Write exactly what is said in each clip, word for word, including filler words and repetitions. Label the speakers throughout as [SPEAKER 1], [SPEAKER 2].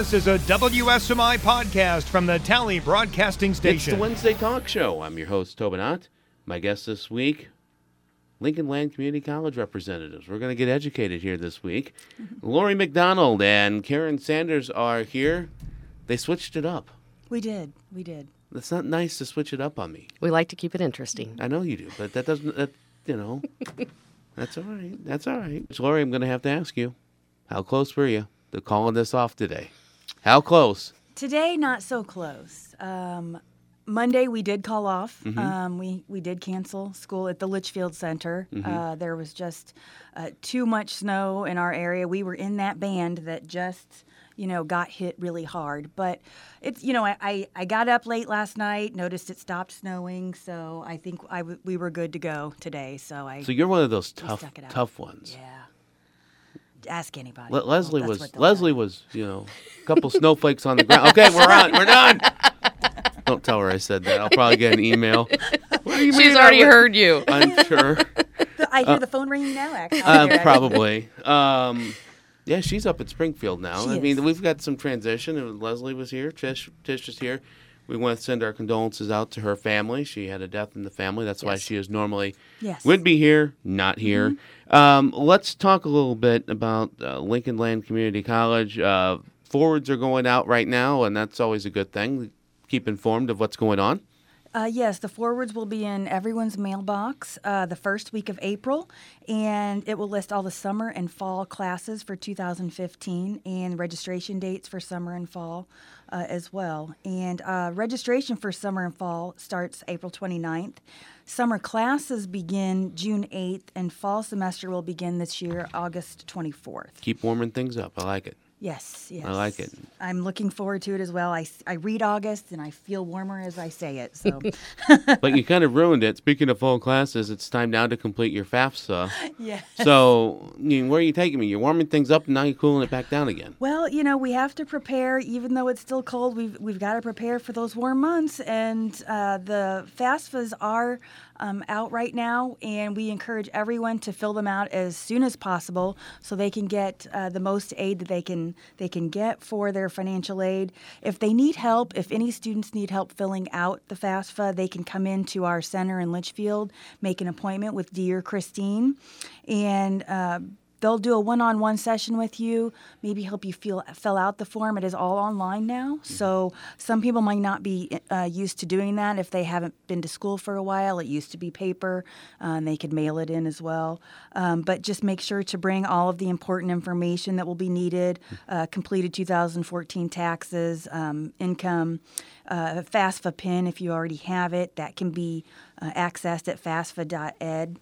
[SPEAKER 1] This is a W S M I podcast from the Tally Broadcasting Station.
[SPEAKER 2] It's the Wednesday Talk Show. I'm your host, Tobin Ott. My guest this week, Lincoln Land Community College representatives. We're going to get educated here this week. Mm-hmm. Lori McDonald and Karen Sanders are here. They switched it up.
[SPEAKER 3] We did. We did.
[SPEAKER 2] It's not nice to switch it up on me.
[SPEAKER 4] We like to keep it interesting.
[SPEAKER 2] I know you do, but that doesn't, that, you know, that's all right. That's all right. So, Lori, I'm going to have to ask you, how close were you to calling this off today? How close?
[SPEAKER 3] Today, not so close. Um, Monday, we did call off.
[SPEAKER 2] Mm-hmm.
[SPEAKER 3] Um, we, we did cancel school at the Litchfield Center.
[SPEAKER 2] Mm-hmm.
[SPEAKER 3] Uh, there was just uh, too much snow in our area. We were in that band that just, you know, got hit really hard. But, it's you know, I, I, I got up late last night, noticed it stopped snowing, so I think I w- we were good to go today. So I.
[SPEAKER 2] So you're one of those tough,
[SPEAKER 3] stuck it out.
[SPEAKER 2] tough ones.
[SPEAKER 3] Yeah. Ask anybody.
[SPEAKER 2] Le- Leslie
[SPEAKER 3] Well, that's
[SPEAKER 2] was
[SPEAKER 3] what they'll
[SPEAKER 2] Leslie
[SPEAKER 3] tell you.
[SPEAKER 2] was, you know, a couple snowflakes on the ground. Okay, we're on. We're done. Don't tell her I said that. I'll probably get an email. What do you
[SPEAKER 4] She's
[SPEAKER 2] mean
[SPEAKER 4] already
[SPEAKER 2] I would-
[SPEAKER 4] heard you.
[SPEAKER 2] I'm sure.
[SPEAKER 3] I hear
[SPEAKER 2] Uh,
[SPEAKER 3] the phone ringing now, actually.
[SPEAKER 2] Uh, probably. Um, yeah, she's up at Springfield now.
[SPEAKER 3] She
[SPEAKER 2] I mean,
[SPEAKER 3] is.
[SPEAKER 2] we've got some transition. And Leslie was here. Tish, Tish is here. We want to send our condolences out to her family. She had a death in the family. That's why
[SPEAKER 3] Yes.
[SPEAKER 2] she is normally
[SPEAKER 3] Yes.
[SPEAKER 2] would be here, not here.
[SPEAKER 3] Mm-hmm.
[SPEAKER 2] Um, let's talk a little bit about uh, Lincoln Land Community College. Uh, forwards are going out right now, and that's always a good thing. Keep informed of what's going on.
[SPEAKER 3] Uh, yes, the forwards will be in everyone's mailbox uh, the first week of April, and it will list all the summer and fall classes for two thousand fifteen and registration dates for summer and fall uh, as well. And uh, registration for summer and fall starts April twenty-ninth. Summer classes begin June eighth, and fall semester will begin this year, August twenty-fourth.
[SPEAKER 2] Keep warming things up. I like it.
[SPEAKER 3] Yes, yes.
[SPEAKER 2] I like it.
[SPEAKER 3] I'm looking forward to it as well. I, I read August, and I feel warmer as I say it. So,
[SPEAKER 2] But you kind of ruined it. Speaking of fall classes, it's time now to complete your FAFSA.
[SPEAKER 3] yes.
[SPEAKER 2] So, I mean, where are you taking me? You're warming things up, and now you're cooling it back down again.
[SPEAKER 3] Well, you know, we have to prepare, even though it's still cold. We've we've got to prepare for those warm months, and uh, the FAFSAs are um, out right now, and we encourage everyone to fill them out as soon as possible, so they can get uh, the most aid that they can they can get for their financial aid. If they need help, if any students need help filling out the FAFSA, they can come into our center in Litchfield, make an appointment with Dee or Christine, and uh, they'll do a one-on-one session with you, maybe help you feel, fill out the form. It is all online now, so some people might not be uh, used to doing that if they haven't been to school for a while. It used to be paper, uh, and they could mail it in as well. Um, but just make sure to bring all of the important information that will be needed, uh, completed two thousand fourteen taxes, um, income, uh, FAFSA PIN if you already have it. That can be uh, accessed at FAFSA dot ed.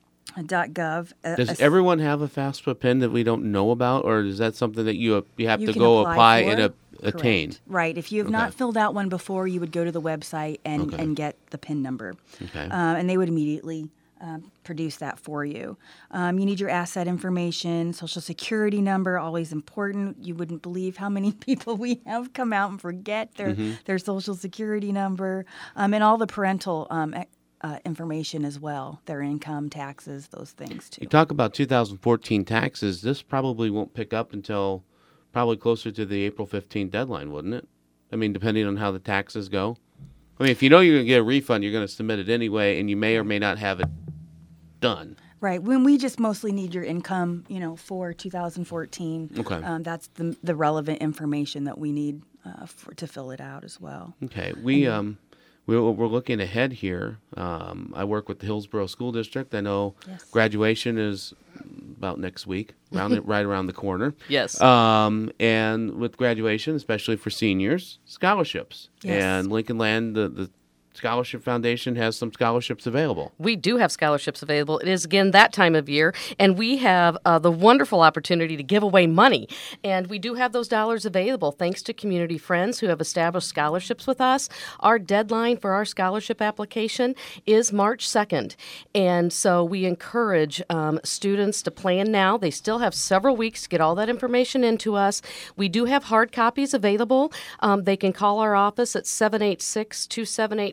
[SPEAKER 3] .gov. Uh,
[SPEAKER 2] Does
[SPEAKER 3] uh,
[SPEAKER 2] everyone have a FAFSA pin that we don't know about, or is that something that you you have
[SPEAKER 3] you
[SPEAKER 2] to
[SPEAKER 3] can
[SPEAKER 2] go
[SPEAKER 3] apply
[SPEAKER 2] apply
[SPEAKER 3] for
[SPEAKER 2] and
[SPEAKER 3] it?
[SPEAKER 2] a, attain?
[SPEAKER 3] Correct. Right. If you have
[SPEAKER 2] Okay.
[SPEAKER 3] not filled out one before, you would go to the website and,
[SPEAKER 2] Okay.
[SPEAKER 3] and get the PIN number.
[SPEAKER 2] Okay.
[SPEAKER 3] Uh, and they would immediately uh, produce that for you. Um, you need your asset information, social security number, always important. You wouldn't believe how many people we have come out and forget their,
[SPEAKER 2] Mm-hmm.
[SPEAKER 3] their social security number, um, and all the parental um, e- uh, information as well, their income, taxes, those things too.
[SPEAKER 2] You talk about two thousand fourteen taxes. This probably won't pick up until probably closer to the April fifteenth deadline, wouldn't it? I mean, depending on how the taxes go. I mean, if you know you're going to get a refund, you're going to submit it anyway, and you may or may not have it done.
[SPEAKER 3] Right. When we just mostly need your income, you know, for two thousand fourteen.
[SPEAKER 2] Okay.
[SPEAKER 3] Um, that's the the relevant information that we need uh, for, to fill it out as well.
[SPEAKER 2] Okay. We um we're, we're looking ahead here. Um, I work with the Hillsborough School District. I know
[SPEAKER 3] Yes.
[SPEAKER 2] graduation is about next week, around it, right around the corner.
[SPEAKER 4] Yes.
[SPEAKER 2] Um, and with graduation, especially for seniors, scholarships.
[SPEAKER 3] Yes.
[SPEAKER 2] And Lincoln Land, the, the Scholarship Foundation has some scholarships available.
[SPEAKER 4] We do have scholarships available. It is, again, that time of year, and we have uh, the wonderful opportunity to give away money. And we do have those dollars available thanks to community friends who have established scholarships with us. Our deadline for our scholarship application is March second. And so we encourage um, students to plan now. They still have several weeks to get all that information into us. We do have hard copies available. Um, they can call our office at seven eight six, two seven eight,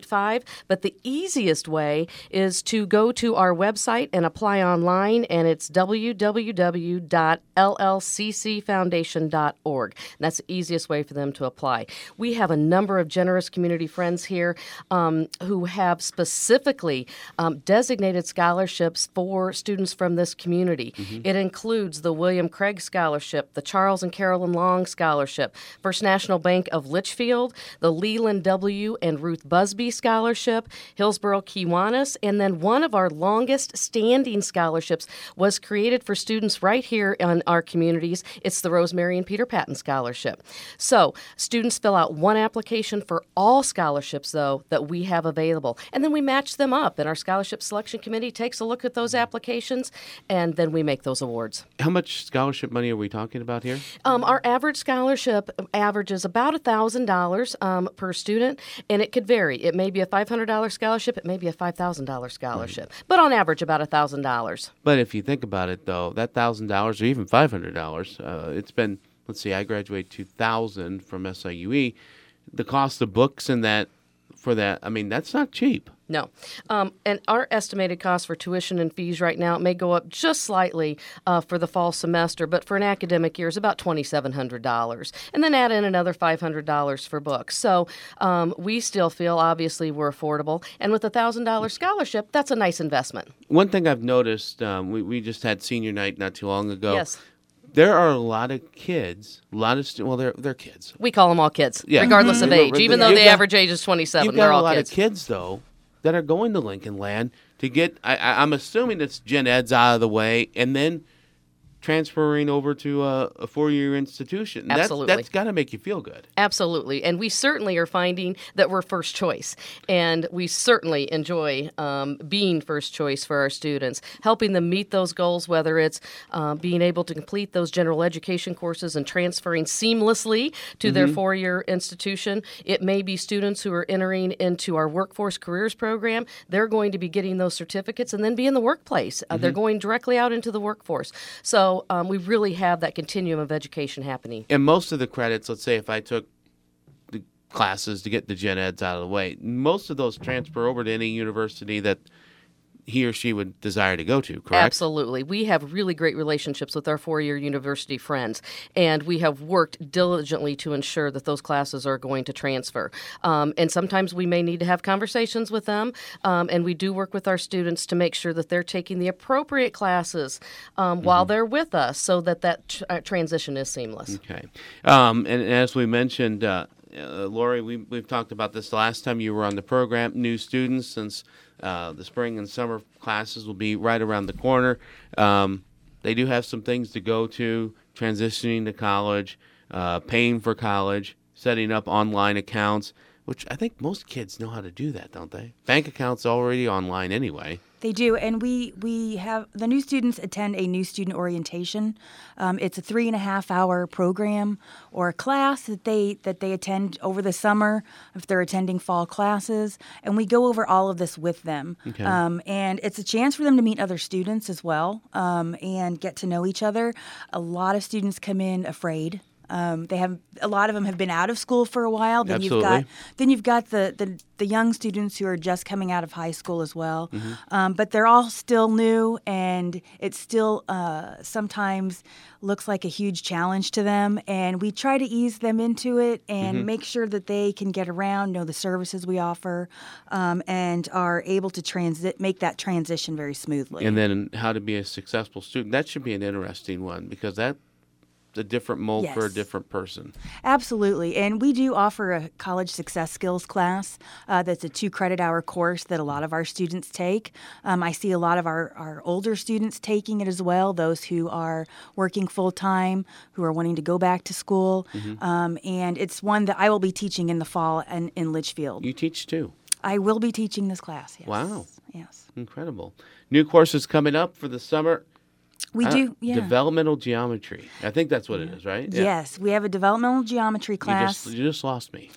[SPEAKER 4] five. But the easiest way is to go to our website and apply online, and it's w w w dot l l c c foundation dot org. That's the easiest way for them to apply. We have a number of generous community friends here um, who have specifically um, designated scholarships for students from this community. Mm-hmm. It includes the William Craig Scholarship, the Charles and Carolyn Long Scholarship, First National Bank of Litchfield, the Leland W. and Ruth Busby Scholarship, Hillsborough Kiwanis, and then one of our longest standing scholarships was created for students right here in our communities. It's the Rosemary and Peter Patton Scholarship. So students fill out one application for all scholarships, though, that we have available. And then we match them up, and our Scholarship Selection Committee takes a look at those applications, and then we make those awards.
[SPEAKER 2] How much scholarship money are we talking about here?
[SPEAKER 4] Um, our average scholarship averages about one thousand dollars um, per student, and it could vary. It may be a five hundred dollars scholarship. It may be a five thousand dollars scholarship. Right. But on average, about one thousand dollars.
[SPEAKER 2] But if you think about it, though, that one thousand dollars or even five hundred dollars, uh, it's been, let's see, I graduated two thousand from S I U E. The cost of books and that, for that, I mean, that's not cheap.
[SPEAKER 4] No. Um, and our estimated cost for tuition and fees right now, it may go up just slightly uh, for the fall semester, but for an academic year is about two thousand seven hundred dollars. And then add in another five hundred dollars for books. So um, we still feel, obviously, we're affordable. And with a one thousand dollars scholarship, that's a nice investment.
[SPEAKER 2] One thing I've noticed, um, we, we just had senior night not too long ago.
[SPEAKER 4] Yes.
[SPEAKER 2] There are a lot of kids, a lot of stu- well, they're they're kids.
[SPEAKER 4] We call them all kids,
[SPEAKER 2] yeah.
[SPEAKER 4] regardless
[SPEAKER 2] Mm-hmm.
[SPEAKER 4] of age. Even though
[SPEAKER 2] You've
[SPEAKER 4] the
[SPEAKER 2] got,
[SPEAKER 4] average age is twenty-seven,
[SPEAKER 2] you've
[SPEAKER 4] they're
[SPEAKER 2] got
[SPEAKER 4] all
[SPEAKER 2] a lot
[SPEAKER 4] kids.
[SPEAKER 2] of kids, though, that are going to Lincoln Land to get, I, I, I'm assuming it's gen eds out of the way, and then transferring over to a, a four-year institution.
[SPEAKER 4] Absolutely.
[SPEAKER 2] That's, that's got to make you feel good.
[SPEAKER 4] Absolutely. And we certainly are finding that we're first choice. And we certainly enjoy um, being first choice for our students, helping them meet those goals, whether it's uh, being able to complete those general education courses and transferring seamlessly to mm-hmm. their four-year institution. It may be students who are entering into our workforce careers program. They're going to be getting those certificates and then be in the workplace. Uh, mm-hmm. They're going directly out into the workforce. So So um, we really have that continuum of education happening.
[SPEAKER 2] And most of the credits, let's say if I took the classes to get the gen eds out of the way, most of those transfer over to any university that he or she would desire to go to, correct?
[SPEAKER 4] Absolutely. We have really great relationships with our four-year university friends, and we have worked diligently to ensure that those classes are going to transfer. Um, and sometimes we may need to have conversations with them, um, and we do work with our students to make sure that they're taking the appropriate classes um, mm-hmm. while they're with us so that that tr- uh, transition is seamless.
[SPEAKER 2] Okay. Um, and as we mentioned, uh, uh, Lori, we, we've talked about this last time you were on the program, new students, since Uh, the spring and summer classes will be right around the corner. Um, they do have some things to go to, transitioning to college, uh, paying for college, setting up online accounts, which I think most kids know how to do that, don't they? Bank accounts already online anyway.
[SPEAKER 3] They do, and we, we have the new students attend a new student orientation. Um, it's a three and a half hour program or a class that they that they attend over the summer if they're attending fall classes, and we go over all of this with them.
[SPEAKER 2] Okay.
[SPEAKER 3] Um, and it's a chance for them to meet other students as well um, and get to know each other. A lot of students come in afraid. Um, they have a lot of them have been out of school for a while. Then
[SPEAKER 2] Absolutely.
[SPEAKER 3] you've got then you've got the, the, the young students who are just coming out of high school as well. Mm-hmm. Um, but they're all still new, and it still uh, sometimes looks like a huge challenge to them. And we try to ease them into it and mm-hmm. make sure that they can get around, know the services we offer, um, and are able to transit make that transition very smoothly.
[SPEAKER 2] And then how to be a successful student. That should be an interesting one because that. A different mold
[SPEAKER 3] yes.
[SPEAKER 2] for a different person.
[SPEAKER 3] Absolutely. And we do offer a college success skills class uh, that's a two credit hour course that a lot of our students take. Um, I see a lot of our, our older students taking it as well, those who are working full time, who are wanting to go back to school. Mm-hmm. Um, and it's one that I will be teaching in the fall in, in Litchfield.
[SPEAKER 2] You teach too?
[SPEAKER 3] I will be teaching this class, yes.
[SPEAKER 2] Wow.
[SPEAKER 3] Yes.
[SPEAKER 2] Incredible. New courses coming up for the summer.
[SPEAKER 3] We
[SPEAKER 2] I
[SPEAKER 3] do,
[SPEAKER 2] don't-
[SPEAKER 3] yeah.
[SPEAKER 2] Developmental geometry. I think that's what it is, right? Yeah.
[SPEAKER 3] Yes, we have a developmental geometry
[SPEAKER 2] You
[SPEAKER 3] class.
[SPEAKER 2] just, you just lost me.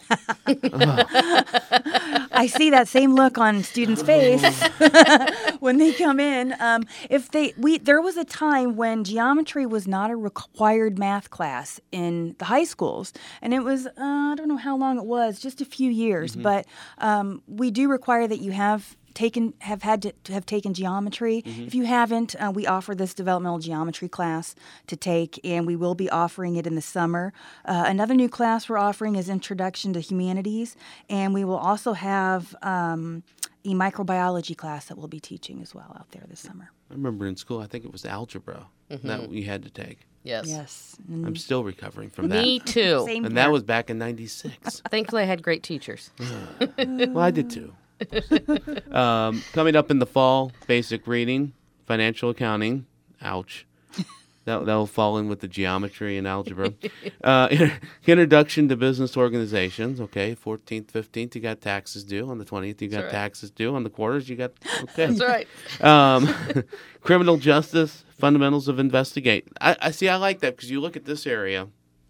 [SPEAKER 3] I see that same look on students' face when they come in. Um, if they, we, there was a time when geometry was not a required math class in the high schools, and it was uh, I don't know how long it was, just a few years.
[SPEAKER 2] Mm-hmm.
[SPEAKER 3] But um, we do require that you have taken have had to, to have taken geometry.
[SPEAKER 2] Mm-hmm.
[SPEAKER 3] If you haven't, uh, we offer this developmental geometry class to take, and we will be offering it in the summer. Uh, another new class we're offering is Introduction to Humanities, and we will also have um, a microbiology class that we'll be teaching as well out there this summer.
[SPEAKER 2] I remember in school, I think it was algebra that we had to take.
[SPEAKER 4] Yes.
[SPEAKER 3] Yes.
[SPEAKER 2] I'm still recovering from that.
[SPEAKER 4] Me too.
[SPEAKER 3] Same
[SPEAKER 2] And
[SPEAKER 3] here.
[SPEAKER 2] that was back in ninety-six.
[SPEAKER 4] Thankfully, I had great teachers.
[SPEAKER 2] Well, I did too. um, coming up in the fall, basic reading, financial accounting. Ouch. That, that'll fall in with the geometry and algebra. Uh, introduction to business organizations. Okay, fourteenth, fifteenth, you got taxes due. On the twentieth, you got
[SPEAKER 4] That's right.
[SPEAKER 2] taxes due. On the quarters, you got, okay.
[SPEAKER 4] That's right.
[SPEAKER 2] Um, criminal justice, fundamentals of investigate. I, I see, I like that because you look at this area,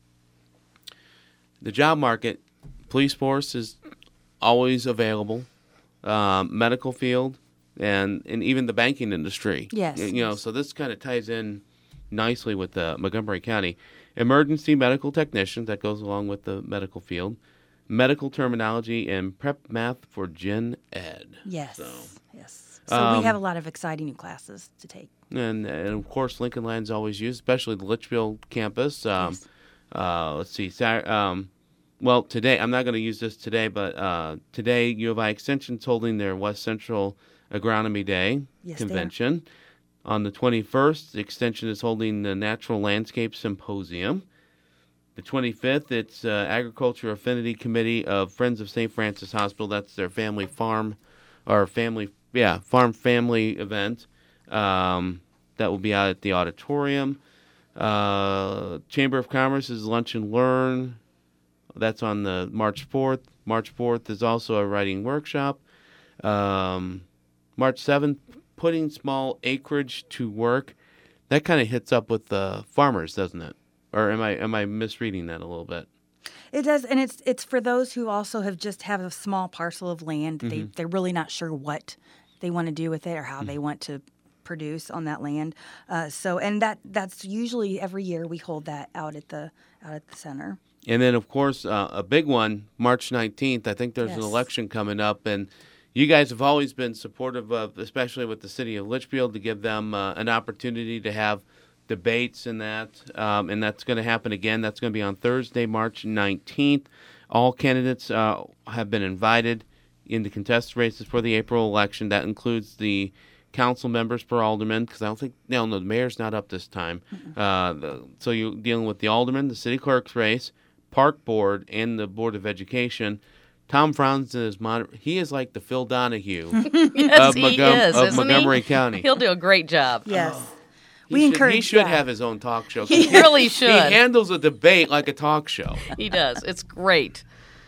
[SPEAKER 2] the job market, police force is always available, um, medical field, and, and even the banking industry.
[SPEAKER 3] Yes,
[SPEAKER 2] You, you know,
[SPEAKER 3] yes.
[SPEAKER 2] so this kind of ties in nicely with uh, Montgomery County. Emergency medical technicians, that goes along with the medical field. Medical terminology and prep math for gen ed.
[SPEAKER 3] Yes.
[SPEAKER 2] So,
[SPEAKER 3] Yes. So
[SPEAKER 2] um,
[SPEAKER 3] we have a lot of exciting new classes to take.
[SPEAKER 2] And, and of course, Lincoln Land's always used, especially the Litchfield campus. Um,
[SPEAKER 3] Yes.
[SPEAKER 2] uh, let's see. Sat- um, well, today, I'm not going to use this today, but uh, today U of I Extension's holding their West Central Agronomy Day
[SPEAKER 3] Yes, they are.
[SPEAKER 2] convention. On the twenty-first, the Extension is holding the Natural Landscape Symposium. The twenty-fifth, it's uh, Agriculture Affinity Committee of Friends of Saint Francis Hospital. That's their family farm, or family, yeah, farm family event. Um, that will be out at the auditorium. Uh, Chamber of Commerce's Lunch and Learn. That's on the March fourth. March fourth is also a writing workshop. Um, March seventh, putting small acreage to work. That kind of hits up with the farmers, doesn't it? Or am I am I misreading that a little bit?
[SPEAKER 3] It does, and it's it's for those who also have just have a small parcel of land. They
[SPEAKER 2] Mm-hmm.
[SPEAKER 3] they're really not sure what they want to do with it or
[SPEAKER 2] Mm.
[SPEAKER 3] how they want to produce on that land. Uh, so, and that that's usually every year we hold that out at the out at the center.
[SPEAKER 2] And then, of course, uh, a big one, March nineteenth. I think there's an
[SPEAKER 3] Yes.
[SPEAKER 2] election coming up, and you guys have always been supportive of, especially with the city of Litchfield, to give them uh, an opportunity to have debates and that. Um, and that's going to happen again. That's going to be on Thursday, March nineteenth. All candidates uh, have been invited into contested races for the April election. That includes the council members for alderman, because I don't think, no, no, the mayor's not up this time. Uh, the, so you're dealing with the alderman, the city clerk's race, park board, and the board of education. Tom Franzen is mon- he is like the Phil Donahue
[SPEAKER 4] Yes,
[SPEAKER 2] of,
[SPEAKER 4] he
[SPEAKER 2] Montgom-
[SPEAKER 4] is,
[SPEAKER 2] of
[SPEAKER 4] isn't
[SPEAKER 2] Montgomery
[SPEAKER 4] he?
[SPEAKER 2] County.
[SPEAKER 4] He'll do a great job.
[SPEAKER 3] Yes,
[SPEAKER 2] He
[SPEAKER 3] we
[SPEAKER 2] should,
[SPEAKER 3] encourage.
[SPEAKER 2] He should
[SPEAKER 3] that.
[SPEAKER 2] have his own talk show.
[SPEAKER 4] He really should.
[SPEAKER 2] He handles a debate like a talk show.
[SPEAKER 4] He does. It's great.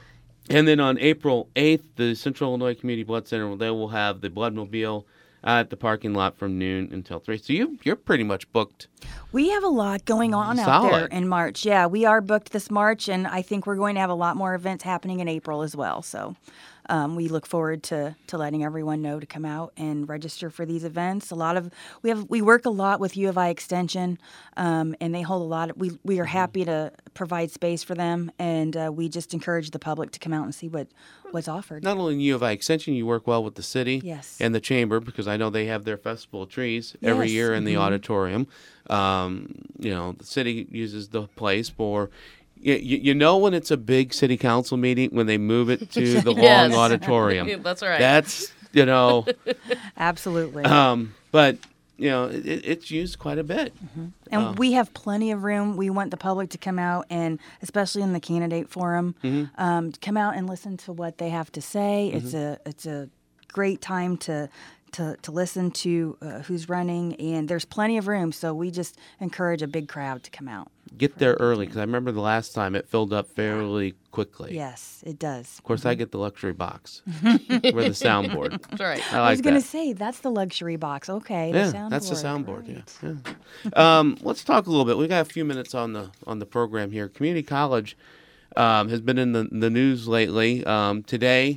[SPEAKER 2] And then on April eighth, the Central Illinois Community Blood Center, they will have the Bloodmobile at the parking lot from noon until three. So you, you're pretty much booked.
[SPEAKER 3] We have a lot going on out there
[SPEAKER 2] Solid.
[SPEAKER 3] in March. Yeah, we are booked this March, and I think we're going to have a lot more events happening in April as well. So um, we look forward to to letting everyone know to come out and register for these events. A lot of we have we work a lot with U of I Extension, um, and they hold a lot. Of, we we are happy to provide space for them, and uh, we just encourage the public to come out and see what what's offered.
[SPEAKER 2] Not only in U of I Extension, you work well with the city
[SPEAKER 3] Yes.
[SPEAKER 2] and the chamber, because I know they have their Festival of Trees every
[SPEAKER 3] Yes,
[SPEAKER 2] year in the
[SPEAKER 3] mhm.
[SPEAKER 2] auditorium. Um, you know, the city uses the place for. You, you you know when it's a big city council meeting when they move it to the
[SPEAKER 4] Yes.
[SPEAKER 2] long auditorium.
[SPEAKER 4] That's right.
[SPEAKER 2] That's, you know,
[SPEAKER 3] Absolutely.
[SPEAKER 2] um, but you know it, it's used quite a bit.
[SPEAKER 3] And
[SPEAKER 2] Oh.
[SPEAKER 3] we have plenty of room. We want the public to come out and, especially in the candidate forum,
[SPEAKER 2] Mm-hmm.
[SPEAKER 3] um, to come out and listen to what they have to say. It's a it's a great time to to, to listen to uh, who's running, and there's plenty of room. So we just encourage a big crowd to come out.
[SPEAKER 2] get there early, because I remember the last time it filled up fairly quickly.
[SPEAKER 3] Yes, it does.
[SPEAKER 2] Of course, I get the luxury box with the soundboard.
[SPEAKER 4] That's right.
[SPEAKER 2] I like
[SPEAKER 3] I was going to
[SPEAKER 2] that.
[SPEAKER 3] say, that's the luxury box. Okay,
[SPEAKER 2] Yeah,
[SPEAKER 3] the soundboard.
[SPEAKER 2] that's the soundboard.
[SPEAKER 3] Right.
[SPEAKER 2] Yeah. yeah. um, let's talk a little bit. We got a few minutes on the on the program here. Community college um, has been in the the news lately. Um, today,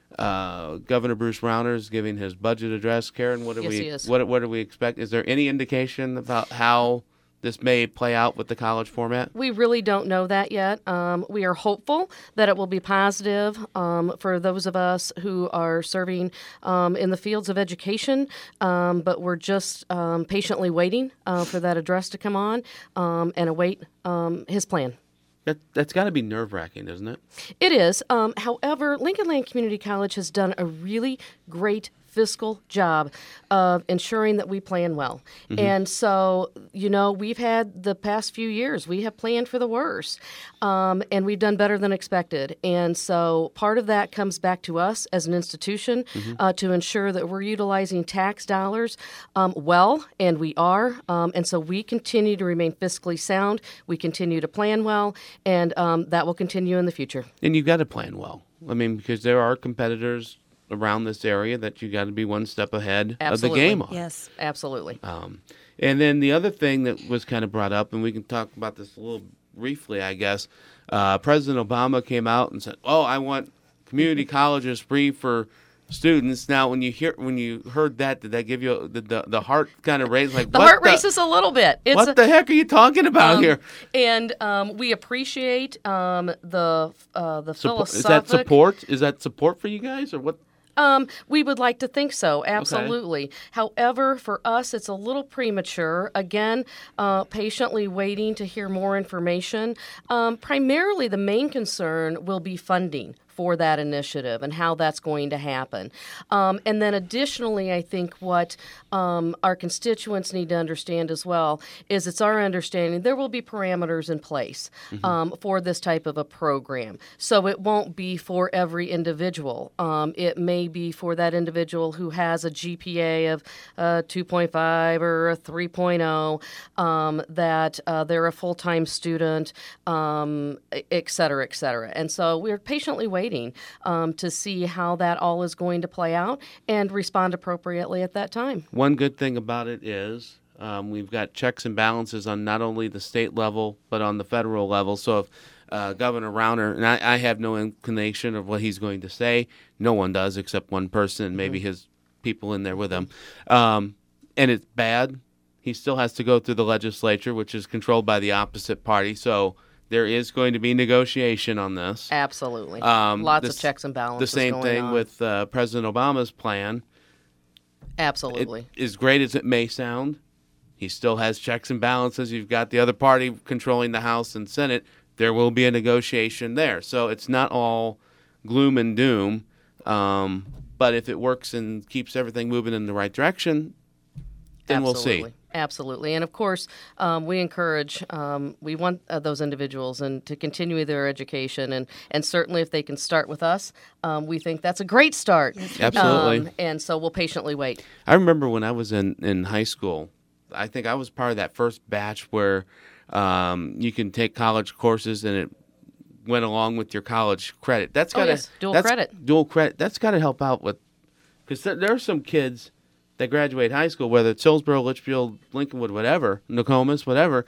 [SPEAKER 2] uh, Governor Bruce Rauner is giving his budget address. Karen, what do
[SPEAKER 4] Yes,
[SPEAKER 2] we
[SPEAKER 4] he is.
[SPEAKER 2] what what do we expect? Is there any indication about how this may play out with the college format?
[SPEAKER 4] We really don't know that yet. Um, we are hopeful that it will be positive um, for those of us who are serving um, in the fields of education, um, but we're just um, patiently waiting uh, for that address to come on um, and await um, his plan.
[SPEAKER 2] That that's got to be nerve wracking, isn't it?
[SPEAKER 4] It is. Um, however, Lincoln Land Community College has done a really great fiscal job of ensuring that we plan well.
[SPEAKER 2] Mm-hmm.
[SPEAKER 4] And so, you know, we've had the past few years, we have planned for the worst, um, and we've done better than expected. And so part of that comes back to us as an institution
[SPEAKER 2] Mm-hmm.
[SPEAKER 4] uh, to ensure that we're utilizing tax dollars um, well, and we are. Um, and so we continue to remain fiscally sound. We continue to plan well, and um, that will continue in the future.
[SPEAKER 2] And you got to plan well. I mean, because there are competitors around this area that you got to be one step ahead
[SPEAKER 4] Absolutely.
[SPEAKER 2] of the game on.
[SPEAKER 3] Yes.
[SPEAKER 4] Absolutely.
[SPEAKER 2] Um, and then the other thing that was kind of brought up, and we can talk about this a little briefly, I guess. Uh, President Obama came out and said, "Oh, I want community colleges free for students." Now, when you hear when you heard that, did that give you the the, the heart kind of raised? Like
[SPEAKER 4] The
[SPEAKER 2] what
[SPEAKER 4] heart
[SPEAKER 2] the,
[SPEAKER 4] races a little bit. It's
[SPEAKER 2] What
[SPEAKER 4] a-
[SPEAKER 2] the heck are you talking about
[SPEAKER 4] um,
[SPEAKER 2] here?
[SPEAKER 4] And um, we appreciate um, the uh, the
[SPEAKER 2] Support, is
[SPEAKER 4] philosophic.
[SPEAKER 2] that support? Is that support for you guys, or what?
[SPEAKER 4] Um, we would like to think so, absolutely. However, for us, it's a little premature. Again, uh, patiently waiting to hear more information. Um, primarily, the main concern will be funding for that initiative and how that's going to happen. Um, and then additionally, I think what um, our constituents need to understand as well is it's our understanding there will be parameters in place um, for this type of a program. So it won't be for every individual. Um, it may be for that individual who has a G P A of uh, two point five or a three point oh, um, that uh, they're a full-time student, um, et cetera, et cetera. And so we're patiently waiting Um, to see how that all is going to play out and respond appropriately at that time.
[SPEAKER 2] One good thing about it is um, we've got checks and balances on not only the state level but on the federal level. So if uh, Governor Rauner, and I, I have no inclination of what he's going to say, no one does except one person and maybe his people in there with him, um, and it's bad, he still has to go through the legislature, which is controlled by the opposite party. So there is going to be negotiation on this.
[SPEAKER 4] Absolutely.
[SPEAKER 2] Um,
[SPEAKER 4] Lots
[SPEAKER 2] the
[SPEAKER 4] of
[SPEAKER 2] s-
[SPEAKER 4] checks and balances.
[SPEAKER 2] The same
[SPEAKER 4] going
[SPEAKER 2] thing
[SPEAKER 4] on.
[SPEAKER 2] with uh, President Obama's plan.
[SPEAKER 4] Absolutely.
[SPEAKER 2] It, as great as it may sound, he still has checks and balances. You've got the other party controlling the House and Senate. There will be a negotiation there. So it's not all gloom and doom. Um, but if it works and keeps everything moving in the right direction, then we'll see.
[SPEAKER 4] Absolutely. Absolutely. And of course, um, we encourage, um, we want uh, those individuals and to continue their education. And, and certainly if they can start with us, um, we think that's a great start.
[SPEAKER 2] Absolutely.
[SPEAKER 4] Um, and so we'll patiently wait.
[SPEAKER 2] I remember when I was in, in high school, I think I was part of that first batch where um, you can take college courses and it went along with your college credit. That's
[SPEAKER 4] Oh,
[SPEAKER 2] got to
[SPEAKER 4] yes, dual credit.
[SPEAKER 2] Dual credit. That's got to help out with, because there, there are some kids that graduate high school, whether it's Hillsborough, Litchfield, Lincolnwood, whatever, Nokomis, whatever,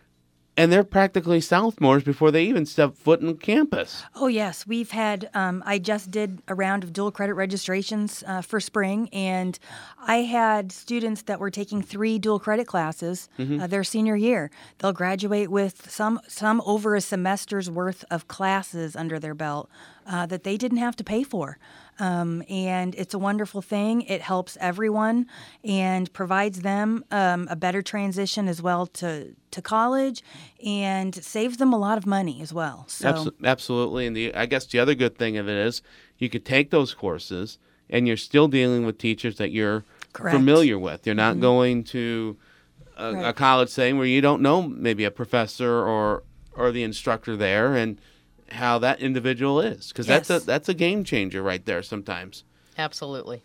[SPEAKER 2] and they're practically sophomores before they even step foot on campus.
[SPEAKER 3] Oh, yes. We've had, um, I just did a round of dual credit registrations uh, for spring, and I had students that were taking three dual credit classes uh, their senior year. They'll graduate with some, some over a semester's worth of classes under their belt uh, that they didn't have to pay for. Um, and it's a wonderful thing. It helps everyone and provides them um, a better transition as well to, to college and saves them a lot of money as well. So.
[SPEAKER 2] Abso- absolutely. And the I guess the other good thing of it is you could take those courses and you're still dealing with teachers that you're
[SPEAKER 3] Correct.
[SPEAKER 2] familiar with. You're not going to a, a
[SPEAKER 3] Right.
[SPEAKER 2] college setting where you don't know maybe a professor or or the instructor there and how that individual is, because
[SPEAKER 3] Yes.
[SPEAKER 2] that's a that's a game changer right there sometimes.
[SPEAKER 4] Absolutely.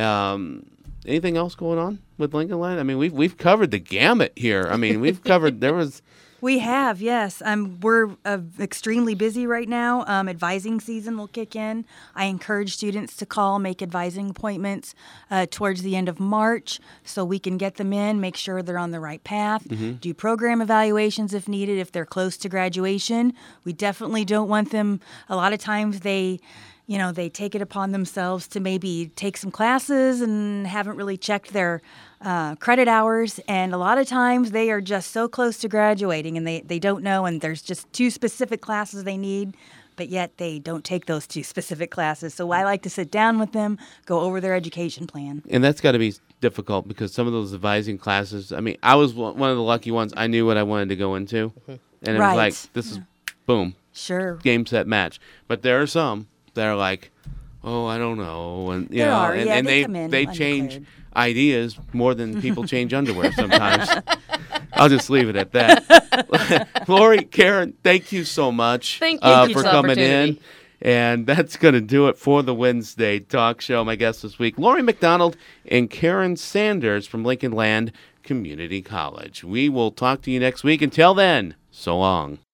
[SPEAKER 2] Um, anything else going on with Lincoln Land? I mean, we've we've covered the gamut here. I mean, we've covered there was
[SPEAKER 3] We have, yes. Um, we're uh, extremely busy right now. Um, advising season will kick in. I encourage students to call, make advising appointments uh, towards the end of March so we can get them in, make sure they're on the right path,
[SPEAKER 2] Mm-hmm.
[SPEAKER 3] do program evaluations if needed, if they're close to graduation. We definitely don't want them, a lot of times they... You know, they take it upon themselves to maybe take some classes and haven't really checked their uh, credit hours. And a lot of times they are just so close to graduating and they, they don't know, and there's just two specific classes they need, but yet they don't take those two specific classes. So I like to sit down with them, go over their education plan.
[SPEAKER 2] And that's got to be difficult because some of those advising classes, I mean, I was one of the lucky ones. I knew what I wanted to go into. And it
[SPEAKER 3] Right.
[SPEAKER 2] was like, this is, boom,
[SPEAKER 3] Sure.
[SPEAKER 2] game, set, match. But there are some that are like, oh, I don't know. And, you
[SPEAKER 3] There
[SPEAKER 2] know,
[SPEAKER 3] are,
[SPEAKER 2] and,
[SPEAKER 3] yeah,
[SPEAKER 2] and
[SPEAKER 3] they
[SPEAKER 2] they,
[SPEAKER 3] come in
[SPEAKER 2] they change
[SPEAKER 3] undeclared.
[SPEAKER 2] ideas more than people change underwear sometimes. I'll just leave it at that. Lori, Karen, thank you so much
[SPEAKER 4] Thank you
[SPEAKER 2] uh,
[SPEAKER 4] for
[SPEAKER 2] for
[SPEAKER 4] this
[SPEAKER 2] coming in.
[SPEAKER 4] opportunity.
[SPEAKER 2] And that's going to do it for the Wednesday talk show. My guests this week, Lori McDonald and Karen Sanders from Lincoln Land Community College. We will talk to you next week. Until then, so long.